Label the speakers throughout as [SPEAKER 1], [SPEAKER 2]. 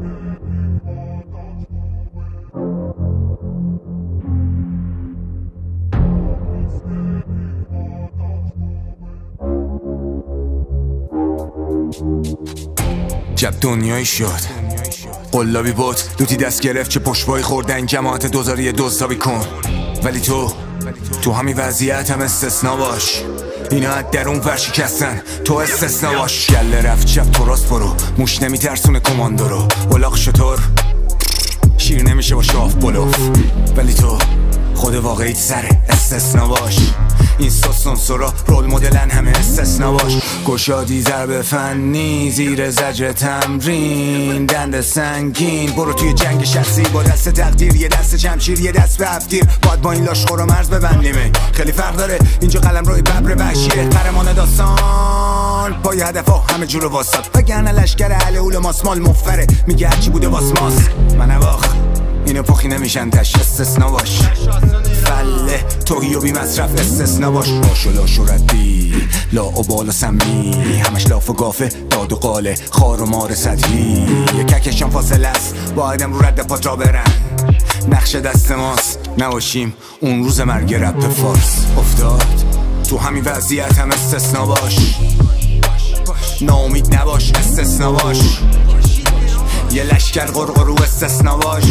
[SPEAKER 1] جب دنیایی شد قلابی بود لوتی دست گرفت چه پشتوایی خوردن جماعت دوزاری دزدابی کن ولی تو همین وضعیت هم استثنا باش اینا از درون ورشکستن تو استثنا باش گله رفت جب تو راست برو موش نمیترسونه کماندو رو اولاق شطور شیر نمیشه با شاف بلوف ولی تو خود واقعیت سره استثنا باش این سوسن سرا رول مدلن همه استثنا باش گشادی ضرب فنی زیر زجر تمرین دند سنگین برو توی جنگ شخصی با دست تقدیر یه دست شمشیر یه دست به هفتیر باید با این لاشخور و مرز ببندیمه خیلی فرق داره اینجا قلم روی ببر وحشیه قهرمان داستان با یه هدف ها همه جور واسط وگرنه لشکر اهل اول ماسمال مفره میگه هرچی بوده واس ماس من اواخ اینو پخی نمیشن تش استثنا باش فله توهی و بی مصرف استثنا باش باش و لاش و ردی لا و بالا سمی همش لاف و گافه داد و قاله خار و مار سطحی یککشان فاصله است با آدم رو رد پا تا برن نقش دست ماست نباشیم اون روز مرگ رپ فارس افتاد تو همین وضعیت هم استثنا باش ناامید نباش استثنا باش یه لشکر غرغرو استثنا باش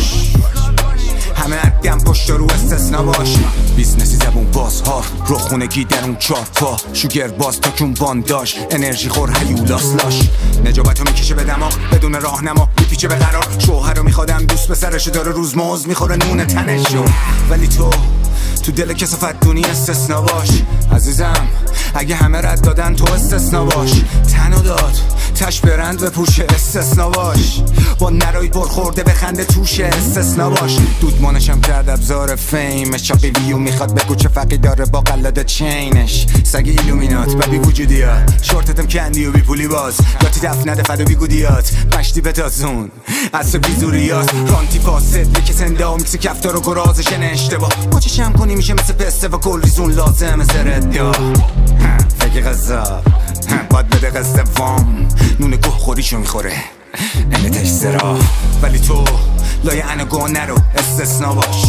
[SPEAKER 1] همه عدیم پشت رو استثنا باش بیزنسی زبون باز ها رو خونگی در اون چار پا شوگر باز تا کون بانداش انرژی خور هیولاس لاش نجابتو میکشه به دماغ بدون راهنما میپیچه به قرار شوهر رو میخوادم دوست به سرش داره روز موز میخوره نون تنشو ولی تو دل کسافت دونی استثنا باش عزیزم اگه همه رد دادن تو استثنا باش تنو داد تش برند به پوشه استثنا باش با نرایی برخورده به خنده توشه استثنا باش دودمانشم کرد ابزار فیمش چاقی ویو میخواد بگو چه فقی داره با قلاده چینش سگ ایلومینات و بی وجودیات شورتتم کندی و بی پولی باز یاتی دف نده فد و بی گودیات مشتی بتازون اصلا بیزوریات رانتی فاسد یکی سنده و میکس کفتار و گرازش اشتباه با چه شم کنی میشه مثل پسته و کل ریزون لازم زرد یا فکر غذا باید بده قصد وام نون گوه خوریشو میخوره انتش سرا ولی تو لایه انگو نرو استثنا باش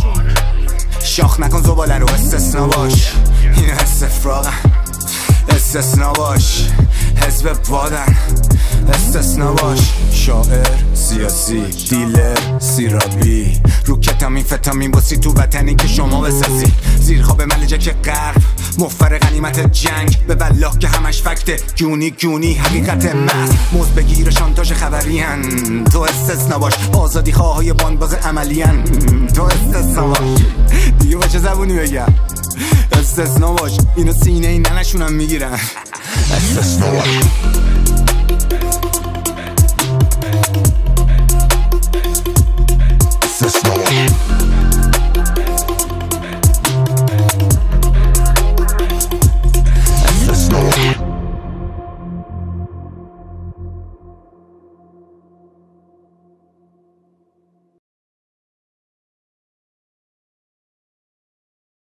[SPEAKER 1] شاخ نکن زباله رو استثنا باش این حس افراغن استثنا باش حزب بادن استثنا باش شاعر سیاسی دیلر سیرابی رو کتامین فتامین باسی تو وطنی که شما بسازی زیر خواب ملجک غرب مفر غنیمت جنگ به والله که همش فکته گونی حقیقت محض موز بگیر شانتاژ خبرین تو استثنا باش آزادی خواهای باندباز عملین تو استثنا باش دیگه با چه زبونی بگم استثنا باش اینو سینه این ننشونم میگیرن استثنا باش